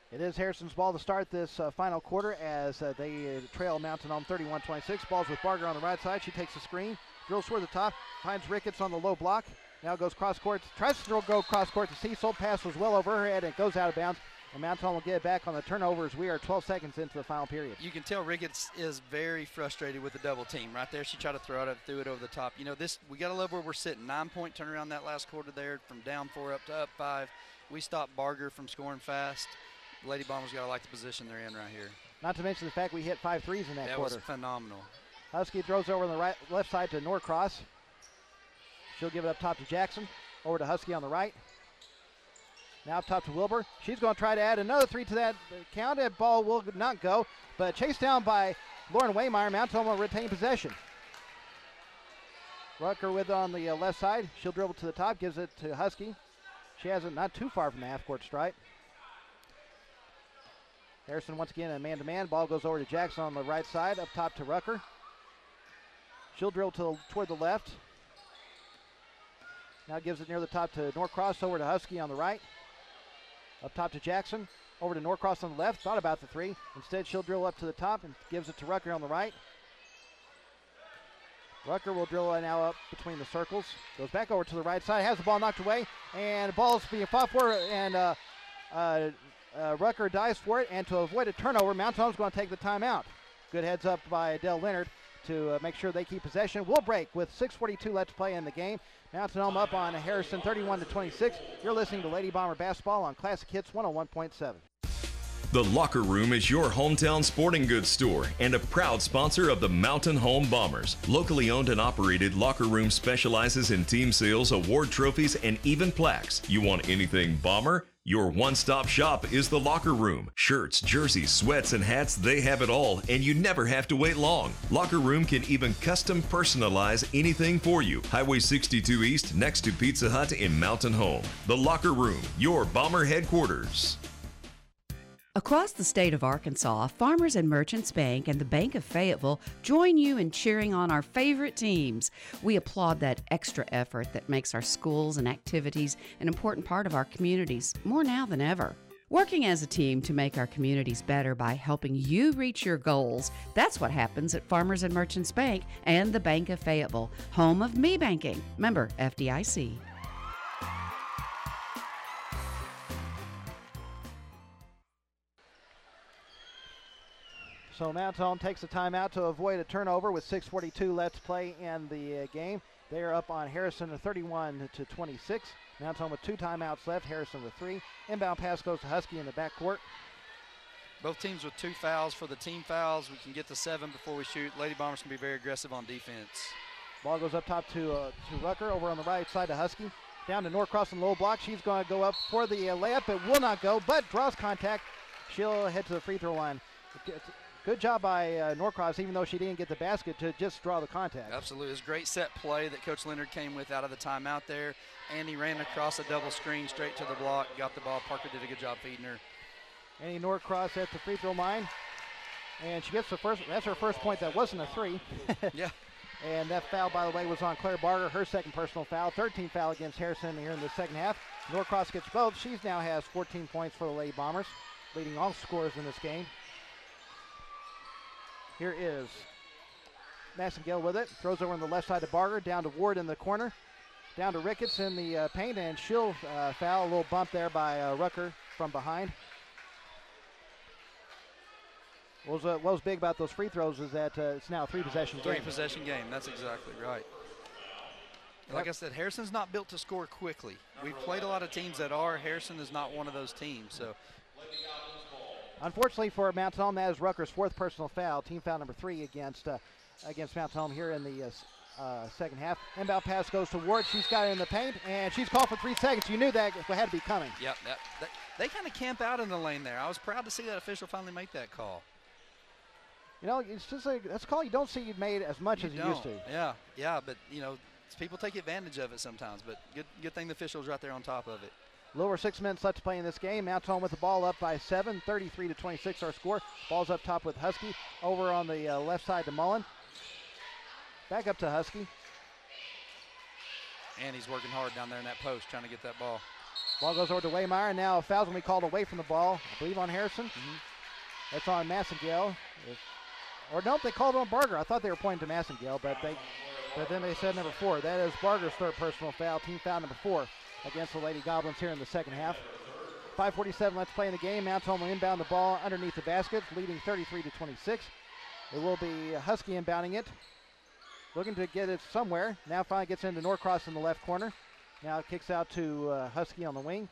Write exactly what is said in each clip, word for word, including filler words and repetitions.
It is Harrison's ball to start this uh, final quarter as uh, they uh, trail Mountain Home thirty-one twenty-six. Ball's with Barger on the right side. She takes the screen, drills toward the top, finds Ricketts on the low block. Now goes cross court, tries to go cross court to Cecil. Pass was well over her head and it goes out of bounds. And Mountain Home will get it back on the turnovers. We are twelve seconds into the final period. You can tell Ricketts is very frustrated with the double team. Right there, she tried to throw it, threw it over the top. You know, this we got to love where we're sitting. Nine-point turnaround that last quarter there from down four up to up five. We stopped Barger from scoring fast. Lady Bombers got to like the position they're in right here. Not to mention the fact we hit five threes in that, that quarter. That was phenomenal. Husky throws over on the right, left side to Norcross. She'll give it up top to Jackson. Over to Husky on the right. Now up top to Wilbur. She's going to try to add another three to that count. That ball will not go, but chased down by Lauren Waymeyer. Mountain Home will retain possession. Rucker with it on the uh, left side. She'll dribble to the top, gives it to Husky. She has it not too far from the half-court stripe. Harrison once again a man-to-man. Ball goes over to Jackson on the right side. Up top to Rucker. She'll drill to, toward the left. Now gives it near the top to Norcross. Over to Husky on the right. Up top to Jackson. Over to Norcross on the left. Thought about the three. Instead, she'll drill up to the top and gives it to Rucker on the right. Rucker will drill now up between the circles. Goes back over to the right side. Has the ball knocked away. And the ball's being fought for. And uh, uh, uh, Rucker dives for it. And to avoid a turnover, Mountain Home's going to take the timeout. Good heads up by Adele Leonard to uh, make sure they keep possession. We'll break with six forty-two left to play in the game. Mountain Home up on Harrison thirty-one to twenty-six. You're listening to Lady Bomber Basketball on Classic Hits one oh one point seven. The Locker Room is your hometown sporting goods store and a proud sponsor of the Mountain Home Bombers. Locally owned and operated, Locker Room specializes in team sales, award trophies, and even plaques. You want anything Bomber? Your one-stop shop is the Locker Room. Shirts, jerseys, sweats, and hats, they have it all, and you never have to wait long. Locker Room can even custom personalize anything for you. Highway sixty-two East, next to Pizza Hut in Mountain Home. The Locker Room, your Bomber headquarters. Across the state of Arkansas, Farmers and Merchants Bank and the Bank of Fayetteville join you in cheering on our favorite teams. We applaud that extra effort that makes our schools and activities an important part of our communities, more now than ever. Working as a team to make our communities better by helping you reach your goals, that's what happens at Farmers and Merchants Bank and the Bank of Fayetteville, home of Me Banking, member F D I C. So Mountain Home takes a timeout to avoid a turnover with six forty-two left to play in the uh, game. They are up on Harrison thirty-one to twenty-six. Mountain Home with two timeouts left. Harrison with three. Inbound pass goes to Husky in the backcourt. Both teams with two fouls. For the team fouls, we can get to seven before we shoot. Lady Bombers can be very aggressive on defense. Ball goes up top to uh, to Rucker over on the right side to Husky. Down to Norcross in the low block. She's going to go up for the uh, layup. It will not go, but draws contact. She'll head to the free throw line. Good job by uh, Norcross, even though she didn't get the basket, to just draw the contact. Absolutely. It was a great set play that Coach Leonard came with out of the timeout there. And he ran across a double screen straight to the block, got the ball. Parker did a good job feeding her. Annie Norcross at the free throw line. And she gets the first, that's her first point. That wasn't a three. Yeah. And that foul, by the way, was on Claire Barger, her second personal foul. thirteenth foul against Harrison here in the second half. Norcross gets both. She now has fourteen points for the Lady Bombers, leading all scorers in this game. Here is Massengale with it. Throws over on the left side to Barger. Down to Ward in the corner. Down to Ricketts in the uh, paint, and she'll uh, foul. A little bump there by uh, Rucker from behind. What was, uh, what was big about those free throws is that uh, it's now a three-possession game. Three-possession game. That's exactly right. Like I said, Harrison's not built to score quickly. We've played a lot of teams that are. Harrison is not one of those teams. So. Unfortunately for Mountain Home, that is Rucker's fourth personal foul, team foul number three against uh, against Mountain Home here in the uh, uh, second half. Inbound pass goes to Ward. She's got it in the paint, and she's called for three seconds. You knew that had to be coming. Yep, that, that, they kind of camp out in the lane there. I was proud to see that official finally make that call. You know, it's just like that's a call you don't see made as much you as you don't. used to. Yeah, yeah, but you know, people take advantage of it sometimes. But good, good thing the official's right there on top of it. A little over six minutes left to play in this game. Mountain Home with the ball up by seven, thirty-three to twenty-six our score. Ball's up top with Husky. Over on the uh, left side to Mullen. Back up to Husky. And he's working hard down there in that post trying to get that ball. Ball goes over to Waymeyer. Now a foul's going to be called away from the ball, I believe on Harrison. Mm-hmm. That's on Massengale. Or no, they called on Barger. I thought they were pointing to Massengale, but they, but then they said number four. That is Barger's third personal foul, team foul number four against the Lady Goblins here in the second half. five forty-seven left to play in the game. Mount Home will inbound the ball underneath the basket, leading thirty-three to twenty-six. It will be Husky inbounding it, looking to get it somewhere. Now finally gets into Norcross in the left corner. Now it kicks out to uh, Husky on the wing.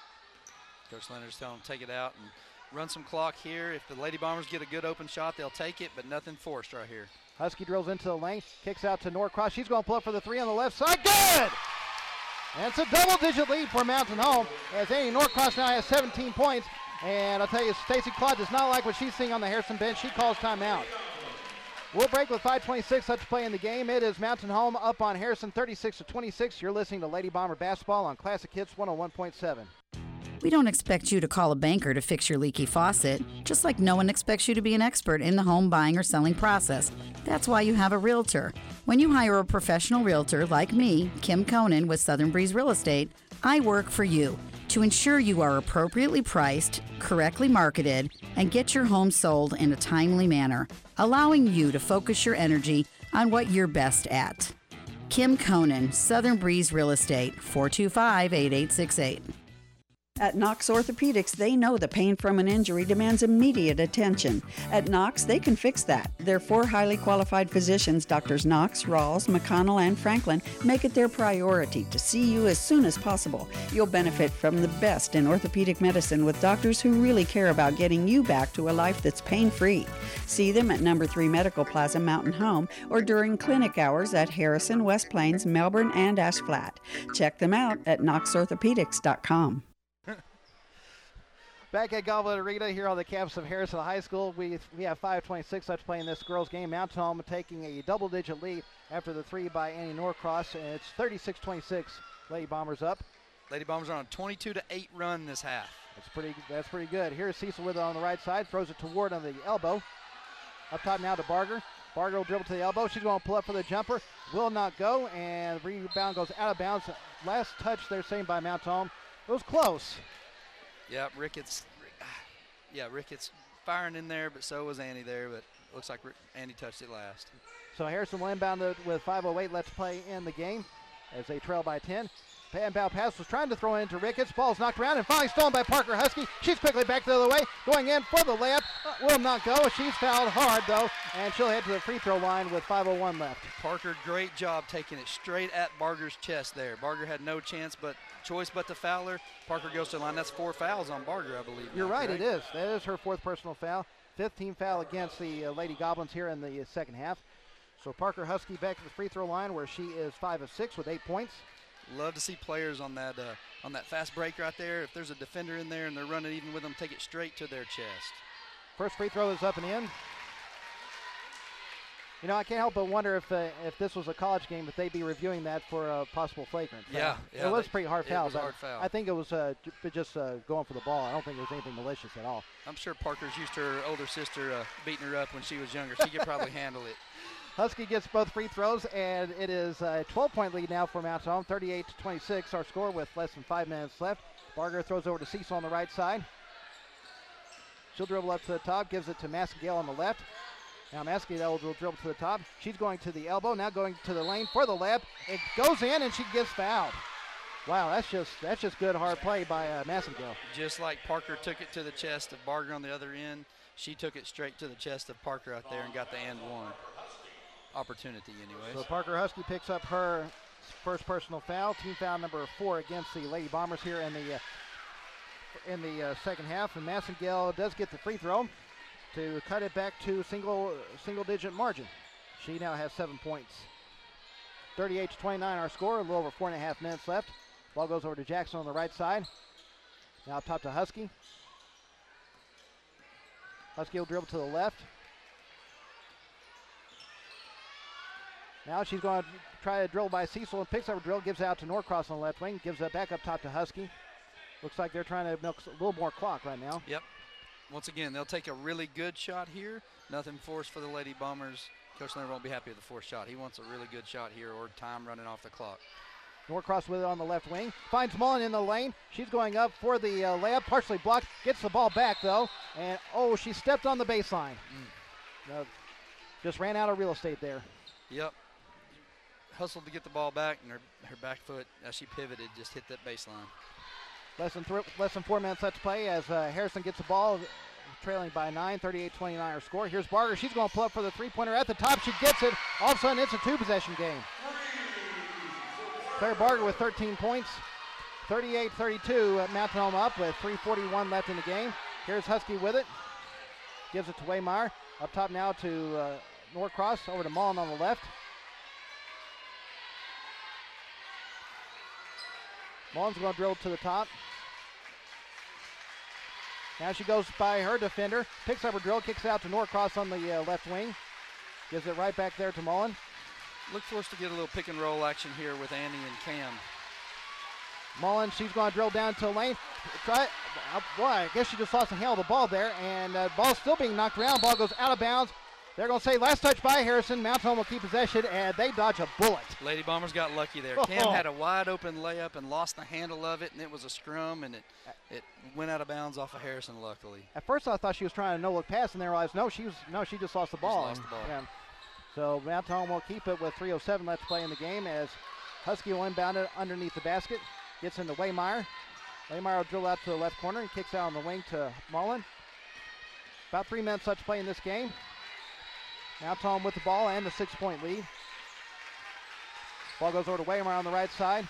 Coach Leonard's telling them to take it out and run some clock here. If the Lady Bombers get a good open shot, they'll take it, but nothing forced right here. Husky drills into the lane, kicks out to Norcross. She's going to pull up for the three on the left side. Good! And it's a double-digit lead for Mountain Home as Annie Norcross now has seventeen points. And I'll tell you, Stacy Claude does not like what she's seeing on the Harrison bench. She calls timeout. We'll break with five twenty-six left to play in the game. It is Mountain Home up on Harrison thirty-six to twenty-six. You're listening to Lady Bomber Basketball on Classic Hits one oh one point seven. We don't expect you to call a banker to fix your leaky faucet, just like no one expects you to be an expert in the home buying or selling process. That's why you have a realtor. When you hire a professional realtor like me, Kim Conan with Southern Breeze Real Estate, I work for you to ensure you are appropriately priced, correctly marketed, and get your home sold in a timely manner, allowing you to focus your energy on what you're best at. Kim Conan, Southern Breeze Real Estate, four two five, eight eight six eight. At Knox Orthopedics, they know the pain from an injury demands immediate attention. At Knox, they can fix that. Their four highly qualified physicians, Doctors Knox, Rawls, McConnell, and Franklin, make it their priority to see you as soon as possible. You'll benefit from the best in orthopedic medicine with doctors who really care about getting you back to a life that's pain-free. See them at number three Medical Plaza, Mountain Home, or during clinic hours at Harrison, West Plains, Melbourne, and Ash Flat. Check them out at knox orthopedics dot com. Back at Goblet Arena here on the campus of Harrison High School, we we have five twenty-six left to play in this girls game. Mount Home taking a double-digit lead after the three by Annie Norcross, and it's thirty-six twenty-six. Lady Bombers up. Lady Bombers are on a twenty-two to eight run this half. That's pretty. That's pretty good. Here's Cecil with it on the right side, throws it to Ward on the elbow. Up top now to Barger. Barger will dribble to the elbow. She's going to pull up for the jumper. Will not go, and rebound goes out of bounds. Last touch they're saying by Mount Home. It was close. Yeah, Ricketts. Yeah, Ricketts firing in there, but so was Annie there. But looks like Annie touched it last. So Harrison will inbound it with five oh eight left to play in the game as they trail by ten. Inbound pass was trying to throw into Ricketts. Ball's knocked around and finally stolen by Parker Husky. She's quickly back the other way, going in for the layup. Uh, will not go. She's fouled hard though, and she'll head to the free throw line with five oh one left. Parker, great job taking it straight at Barger's chest there. Barger had no chance but choice but to foul her. Parker goes to the line. That's four fouls on Barger, I believe. You're now, right, correct? it is. That is her fourth personal foul. Fifth team foul against the uh, Lady Goblins here in the uh, second half. So Parker Husky back to the free throw line where she is five of six with eight points. Love to see players on that uh, on that fast break right there. If there's a defender in there and they're running even with them, take it straight to their chest. First free throw is up and in. You know, I can't help but wonder if uh, if this was a college game, if they'd be reviewing that for a possible flagrant foul. Yeah, yeah. It was they, pretty hard foul. It was a hard foul. I think it was uh, j- just uh, going for the ball. I don't think it was anything malicious at all. I'm sure Parker's used to her older sister uh, beating her up when she was younger. She could probably handle it. Husky gets both free throws, and it is a twelve-point lead now for Mount Home, thirty-eight to twenty-six, our score with less than five minutes left. Barger throws over to Cecil on the right side. She'll dribble up to the top, gives it to Maskell on the left. Now Maskell will dribble to the top. She's going to the elbow, now going to the lane for the layup. It goes in, and she gets fouled. Wow, that's just that's just good hard play by uh, Maskell. Just like Parker took it to the chest of Barger on the other end, she took it straight to the chest of Parker out there and got the and one. Opportunity anyways. So Parker Husky picks up her first personal foul, team foul number four against the Lady Bombers here in the uh, in the uh, second half, and Massengale does get the free throw to cut it back to single single digit margin. She now has seven points. thirty-eight to twenty-nine our score, a little over four and a half minutes left. Ball goes over to Jackson on the right side. Now up top to Husky. Husky will dribble to the left. Now she's going to try to drill by Cecil and picks up a drill, gives it out to Norcross on the left wing, gives it back up top to Husky. Looks like they're trying to milk a little more clock right now. Yep. Once again, they'll take a really good shot here. Nothing forced for the Lady Bombers. Coach Leonard won't be happy with the fourth shot. He wants a really good shot here or time running off the clock. Norcross with it on the left wing. Finds Mullen in the lane. She's going up for the uh, layup. Partially blocked. Gets the ball back, though. And, oh, she stepped on the baseline. Mm. Uh, just ran out of real estate there. Yep. Hustled to get the ball back, and her, her back foot, as she pivoted, just hit that baseline. Less than, th- less than four minutes left to play as uh, Harrison gets the ball, trailing by nine, thirty-eight twenty-nine our score. Here's Barger. She's going to pull up for the three-pointer at the top. She gets it. All of a sudden, it's a two-possession game. Claire Barger with thirteen points. thirty-eight thirty-two. Mountain Home up with three forty-one left in the game. Here's Husky with it. Gives it to Waymire. Up top now to uh, Norcross. Over to Mullen on the left. Mullen's going to drill to the top. Now she goes by her defender. Picks up her drill. Kicks out to Norcross on the uh, left wing. Gives it right back there to Mullen. Look for us to get a little pick and roll action here with Annie and Cam. Mullen, she's going to drill down to the lane. Try, uh, boy, I guess she just lost the handle of the ball there. And uh, ball's still being knocked around. Ball goes out of bounds. They're going to say last touch by Harrison. Mountain Home will keep possession, and they dodge a bullet. Lady Bombers got lucky there. Oh. Cam had a wide open layup and lost the handle of it, and it was a scrum, and it it went out of bounds off of Harrison, luckily. At first I thought she was trying to no-look pass, and then I realized, no, she was, no, she just lost the ball. Just lost the ball. Yeah. So Mountain Home will keep it with three oh seven left to play in the game as Husky will inbound it underneath the basket. Gets into Waymire. Waymire will drill out to the left corner and kicks out on the wing to Mullen. About three minutes left to play in this game. Mountain Home with the ball and the six-point lead. Ball goes over to Waymire on the right side.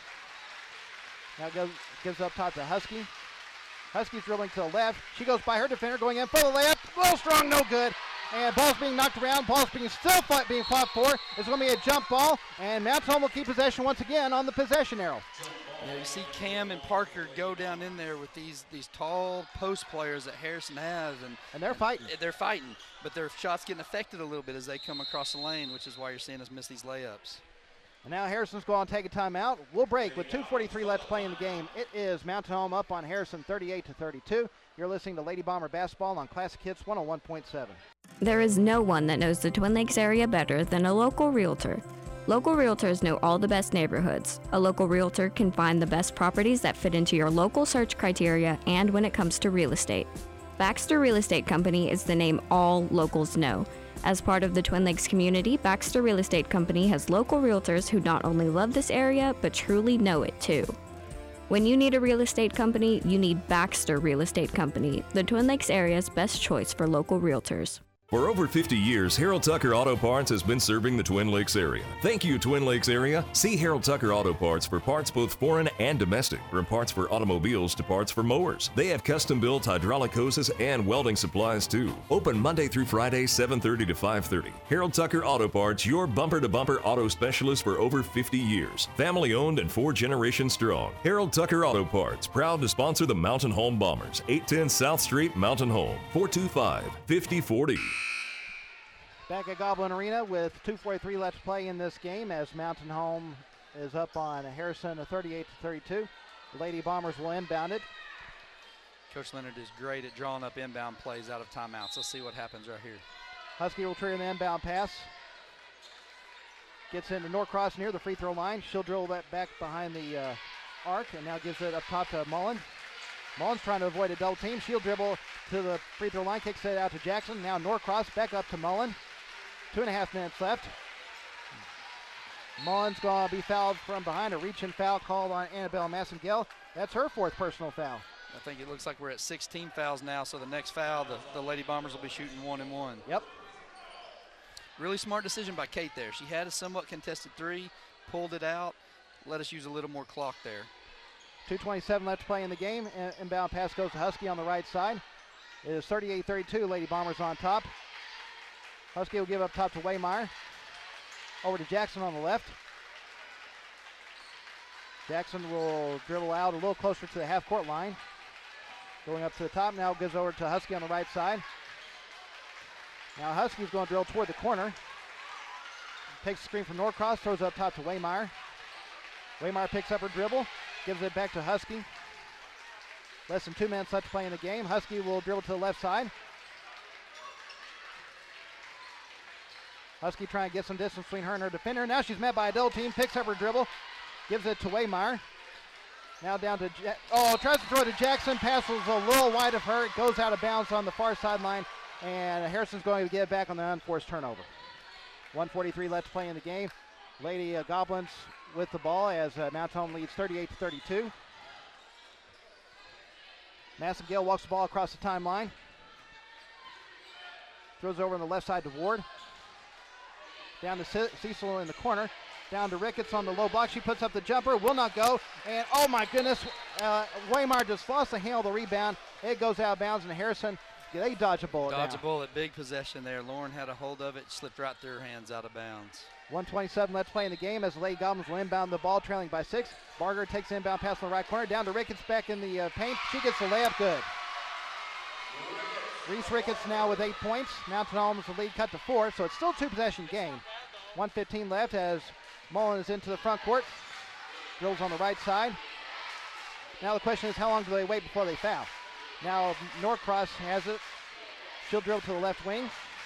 Now goes, gives up top to Husky. Husky's dribbling to the left. She goes by her defender, going in for the layup. A little strong, no good. And ball's being knocked around. Ball's being still fight, being fought for. It's going to be a jump ball, and Mountain Home will keep possession once again on the possession arrow. Yeah, you see Cam and Parker go down in there with these these tall post players that Harrison has, and And they're fighting. they're fighting, but their shots getting affected a little bit as they come across the lane, which is why you're seeing us miss these layups. And now Harrison's going to take a timeout. We'll break with two forty-three left to play in the game. It is Mountain Home up on Harrison thirty-eight to thirty-two. You're listening to Lady Bomber Basketball on Classic Hits one oh one point seven. There is no one that knows the Twin Lakes area better than a local realtor. Local realtors know all the best neighborhoods. A local realtor can find the best properties that fit into your local search criteria and when it comes to real estate. Baxter Real Estate Company is the name all locals know. As part of the Twin Lakes community, Baxter Real Estate Company has local realtors who not only love this area, but truly know it too. When you need a real estate company, you need Baxter Real Estate Company, the Twin Lakes area's best choice for local realtors. For over fifty years, Harold Tucker Auto Parts has been serving the Twin Lakes area. Thank you, Twin Lakes area. See Harold Tucker Auto Parts for parts both foreign and domestic, from parts for automobiles to parts for mowers. They have custom-built hydraulic hoses and welding supplies too. Open Monday through Friday, seven thirty to five thirty. Harold Tucker Auto Parts, your bumper-to-bumper auto specialist for over fifty years. Family-owned and four generations strong. Harold Tucker Auto Parts, proud to sponsor the Mountain Home Bombers. eight ten South Street, Mountain Home. four two five, five oh four oh. Back at Goblin Arena with two forty-three left to play in this game as Mountain Home is up on Harrison thirty-eight to thirty-two. The Lady Bombers will inbound it. Coach Leonard is great at drawing up inbound plays out of timeouts. Let's see what happens right here. Husky will trigger the inbound pass. Gets into Norcross near the free throw line. She'll drill that back behind the uh, arc and now gives it up top to Mullen. Mullen's trying to avoid a double team. She'll dribble to the free throw line, kicks it out to Jackson. Now Norcross back up to Mullen. Two and a half minutes left. Mullen's going to be fouled from behind. A reach-in foul called on Annabelle Massengale. That's her fourth personal foul. I think it looks like we're at sixteen fouls now, so the next foul, the, the Lady Bombers will be shooting one and one. Yep. Really smart decision by Kate there. She had a somewhat contested three, pulled it out, let us use a little more clock there. two twenty-seven left to play in the game. In- inbound pass goes to Husky on the right side. It is thirty-eight thirty-two. Lady Bombers on top. Husky will give up top to Waymire. Over to Jackson on the left. Jackson will dribble out a little closer to the half-court line. Going up to the top now, gives over to Husky on the right side. Now Husky's going to drill toward the corner. Takes the screen from Norcross, throws up top to Waymire. Waymire picks up her dribble, gives it back to Husky. Less than two minutes left to play in the game. Husky will dribble to the left side. Husky trying to get some distance between her and her defender. Now she's met by a double team, picks up her dribble, gives it to Waymire. Now down to, ja- oh, tries to throw it to Jackson. Passes a little wide of her. It goes out of bounds on the far sideline, and Harrison's going to get it back on the unforced turnover. one forty-three left to play in the game. Lady uh, Goblins with the ball as uh, Mount Home leads thirty-eight to thirty-two. Massengale walks the ball across the timeline. Throws over on the left side to Ward. Down to C- Cecil in the corner. Down to Ricketts on the low block. She puts up the jumper. Will not go. And, oh, my goodness, uh, Waymire just lost the handle of the rebound. It goes out of bounds, and Harrison, they dodge a bullet Dodge now. a bullet. Big possession there. Lauren had a hold of it. Slipped right through her hands out of bounds. one twenty-seven left to play in the game as the Lady Goblins will inbound the ball, trailing by six. Barger takes the inbound pass on the right corner. Down to Ricketts back in the uh, paint. She gets the layup good. Reese Ricketts now with eight points. Mountain Home's the lead cut to four, so it's still a two-possession game. one fifteen left as Mullen is into the front court. Drills on the right side. Now the question is, how long do they wait before they foul? Now Norcross has it. She'll drill to the left wing.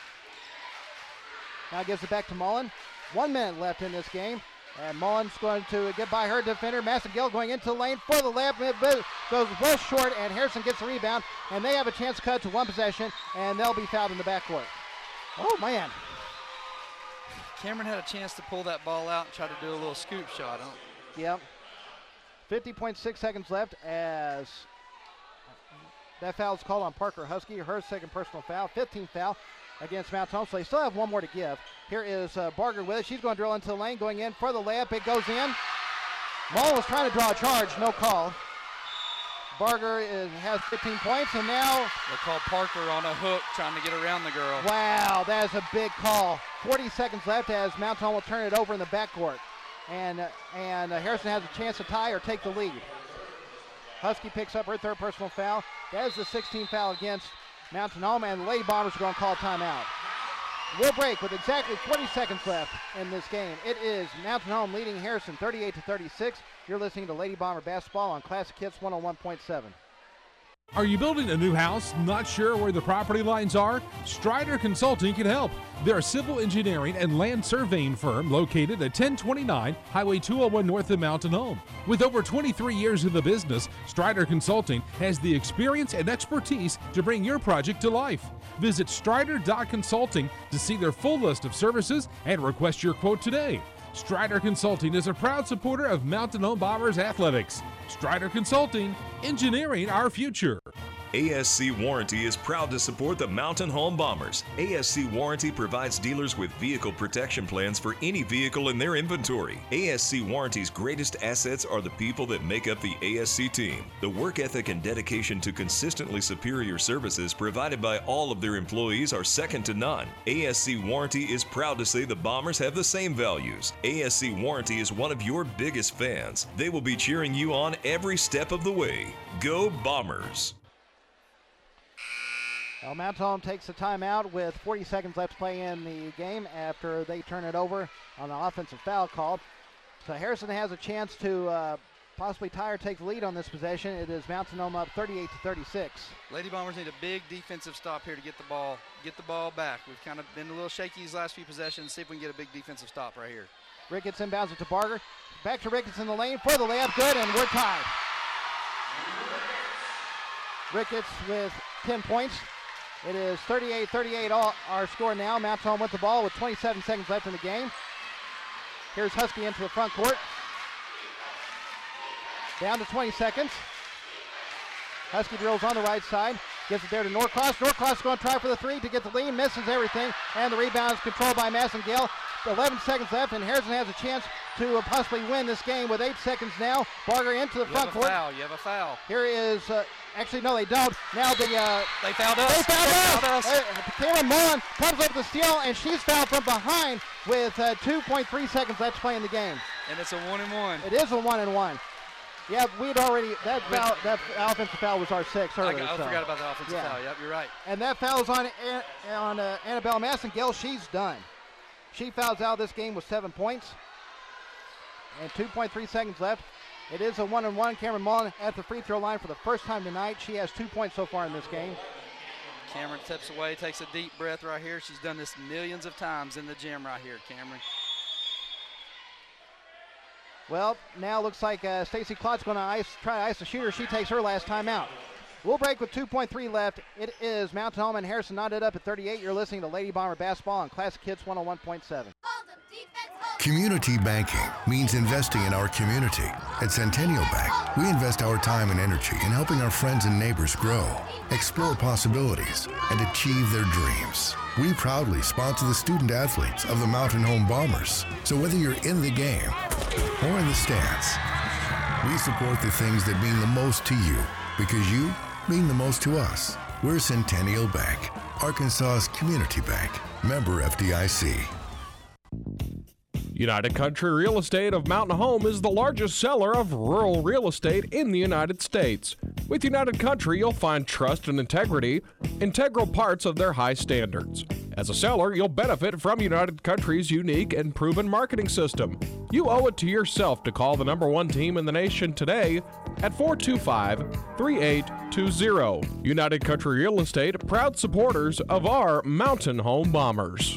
Now gives it back to Mullen. One minute left in this game. And Mullen's going to get by her defender. Massengale going into the lane for the layup. It goes well short, and Harrison gets the rebound. And they have a chance to cut to one possession, and they'll be fouled in the backcourt. Oh, man. Cameron had a chance to pull that ball out and try to do a little scoop shot. Huh? Yep. fifty point six seconds left as that foul is called on Parker Husky, her second personal foul, fifteenth foul against Mount Home. So they still have one more to give. Here is uh, Barger with it. She's going to drill into the lane, going in for the layup. It goes in. Mullen was trying to draw a charge, no call. Barger is, has fifteen points, and now They call Parker on a hook trying to get around the girl. wow, that is a big call. forty seconds left as Mount Home will turn it over in the backcourt. And, uh, and uh, Harrison has a chance to tie or take the lead. Husky picks up her third personal foul. That is the sixteenth foul against Mountain Home, and the Lady Bombers are going to call a timeout. We'll break with exactly forty seconds left in this game. It is Mountain Home leading Harrison thirty-eight to thirty-six. You're listening to Lady Bomber Basketball on Classic Hits one oh one point seven. Are you building a new house, not sure where the property lines are? Strider Consulting can help. They're a civil engineering and land surveying firm located at ten twenty-nine Highway two oh one north of Mountain Home. With over twenty-three years in the business, Strider Consulting has the experience and expertise to bring your project to life. Visit strider dot consulting to see their full list of services and request your quote today. Strider Consulting is a proud supporter of Mountain Home Bombers athletics. Strider Consulting, engineering our future. A S C Warranty is proud to support the Mountain Home Bombers. A S C Warranty provides dealers with vehicle protection plans for any vehicle in their inventory. A S C Warranty's greatest assets are the people that make up the A S C team. The work ethic and dedication to consistently superior services provided by all of their employees are second to none. A S C Warranty is proud to say the Bombers have the same values. A S C Warranty is one of your biggest fans. They will be cheering you on every step of the way. Go Bombers! Well, Mount Home takes the timeout with forty seconds left to play in the game after they turn it over on an offensive foul call. So Harrison has a chance to uh, possibly tie or take the lead on this possession. It is Mountain Home up thirty-eight to thirty-six. Lady Bombers need a big defensive stop here to get the ball, get the ball back. We've kind of been a little shaky these last few possessions. See if we can get a big defensive stop right here. Ricketts inbounds it to Barger. Back to Ricketts in the lane for the layup. Good, and we're tied. Ricketts with ten points. It is thirty-eight thirty-eight all our score now. Mount Home with the ball with twenty-seven seconds left in the game. Here's Husky into the front court. Down to twenty seconds. Husky drills on the right side. Gets it there to Norcross. Norcross is going to try for the three to get the lead. Misses everything. And the rebound is controlled by Massengale. eleven seconds left, and Harrison has a chance to possibly win this game with eight seconds now. Barger into the You front have a court. foul. You have a foul. Here is, uh, actually, no, they don't. Now the, uh, They fouled us. they fouled They us. fouled us. Uh, Cameron Mullen comes up the steal, and she's fouled from behind with uh, two point three seconds left to play in the game. And it's a one and one. It is a one and one. Yeah, we'd already, that foul, that offensive foul was our sixth I, earlier. got- I so. forgot about the offensive Yeah. foul. Yep, you're right. And that foul is on, An- on uh, Annabelle Massengale. She's done. She fouls out of this game with seven points. And two point three seconds left. It is a one and one. Cameron Mullen at the free throw line for the first time tonight. She has two points so far in this game. Cameron steps away, takes a deep breath right here. She's done this millions of times in the gym right here, Cameron. Well, now looks like uh, Stacy Klott's going to ice, try to ice the shooter. She takes her last timeout. We'll break with two point three left. It is Mountain Home and Harrison knotted up at thirty-eight. You're listening to Lady Bomber Basketball on Classic Hits one oh one point seven. Community banking means investing in our community. At Centennial Bank, we invest our time and energy in helping our friends and neighbors grow, explore possibilities, and achieve their dreams. We proudly sponsor the student athletes of the Mountain Home Bombers. So whether you're in the game or in the stands, we support the things that mean the most to you because you mean the most to us. We're Centennial Bank, Arkansas's community bank. Member F D I C. United Country Real Estate of Mountain Home is the largest seller of rural real estate in the United States. With United Country, you'll find trust and integrity, integral parts of their high standards. As a seller, you'll benefit from United Country's unique and proven marketing system. You owe it to yourself to call the number one team in the nation today at four two five, three eight two zero. United Country Real Estate, proud supporters of our Mountain Home Bombers.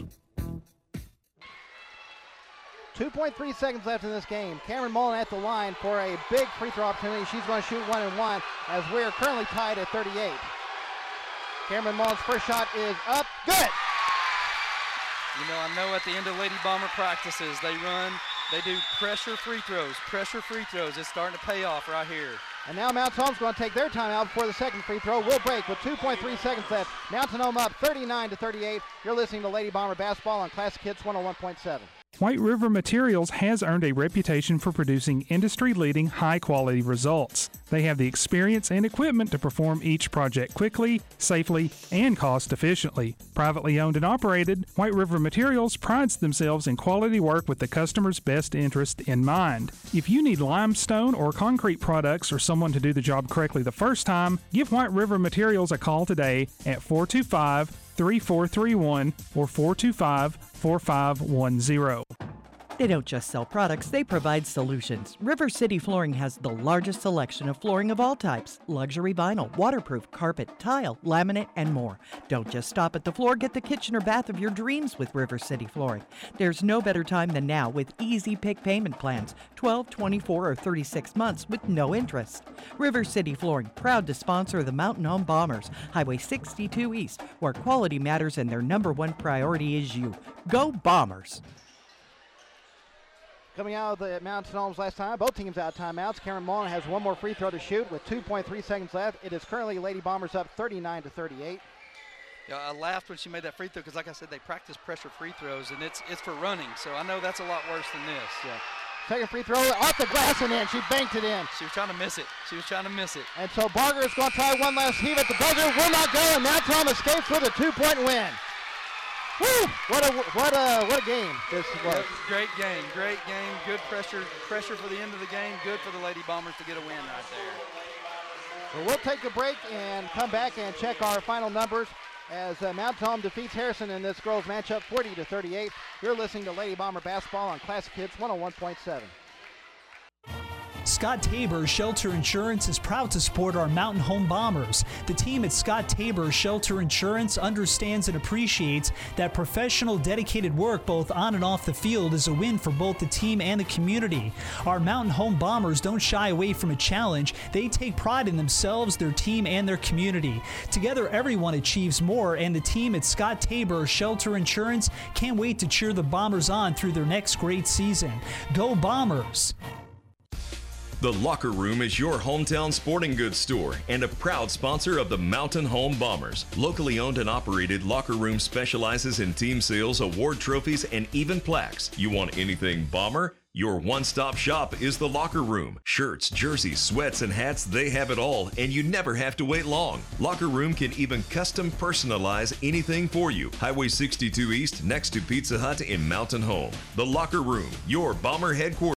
two point three seconds left in this game. Cameron Mullen at the line for a big free throw opportunity. She's going to shoot one and one as we're currently tied at thirty-eight. Cameron Mullen's first shot is up. Good! You know, I know at the end of Lady Bomber practices, they run, they do pressure free throws, pressure free throws. It's starting to pay off right here. And now Mountain Home's going to take their timeout before the second free throw. We'll break with two point three seconds left. Mountain Home up thirty-nine to thirty-eight. You're listening to Lady Bomber Basketball on Classic Hits one oh one point seven. White River Materials has earned a reputation for producing industry-leading, high-quality results. They have the experience and equipment to perform each project quickly, safely, and cost-efficiently. Privately owned and operated, White River Materials prides themselves in quality work with the customer's best interest in mind. If you need limestone or concrete products or someone to do the job correctly the first time, give White River Materials a call today at four two five, three four three one or four two five, four five one zero. They don't just sell products, they provide solutions. River City Flooring has the largest selection of flooring of all types: luxury vinyl, waterproof, carpet, tile, laminate, and more. Don't just stop at the floor, get the kitchen or bath of your dreams with River City Flooring. There's no better time than now with easy pick payment plans, twelve, twenty-four, or thirty-six months with no interest. River City Flooring, proud to sponsor the Mountain Home Bombers, Highway sixty-two East, where quality matters and their number one priority is you. Go Bombers! Coming out of the Mountain Homes last time, both teams out of timeouts. Cameron Mullen has one more free throw to shoot with two point three seconds left. It is currently Lady Bombers up thirty-nine to thirty-eight. Yeah, I laughed when she made that free throw because, like I said, they practice pressure free throws, and it's it's for running. So I know that's a lot worse than this. Yeah. Second free throw off the glass and in. She banked it in. She was trying to miss it. She was trying to miss it. And so Barger is going to try one last heave at the buzzer. Will not go, and now Tom escapes with a two-point win. Woo! What a what a what a game this was. Yep, great game, great game. Good pressure, pressure for the end of the game. Good for the Lady Bombers to get a win right there. Well, we'll take a break and come back and check our final numbers as uh, Mountain Home defeats Harrison in this girls matchup, forty to thirty-eight. You're listening to Lady Bomber Basketball on Classic Hits one oh one point seven. Scott Tabor Shelter Insurance is proud to support our Mountain Home Bombers. The team at Scott Tabor Shelter Insurance understands and appreciates that professional, dedicated work both on and off the field is a win for both the team and the community. Our Mountain Home Bombers don't shy away from a challenge. They take pride in themselves, their team, and their community. Together, everyone achieves more, and the team at Scott Tabor Shelter Insurance can't wait to cheer the Bombers on through their next great season. Go Bombers! The Locker Room is your hometown sporting goods store and a proud sponsor of the Mountain Home Bombers. Locally owned and operated, Locker Room specializes in team sales, award trophies, and even plaques. You want anything Bomber? Your one-stop shop is the Locker Room. Shirts, jerseys, sweats, and hats, they have it all, and you never have to wait long. Locker Room can even custom personalize anything for you. Highway sixty-two East, next to Pizza Hut in Mountain Home. The Locker Room, your Bomber headquarters.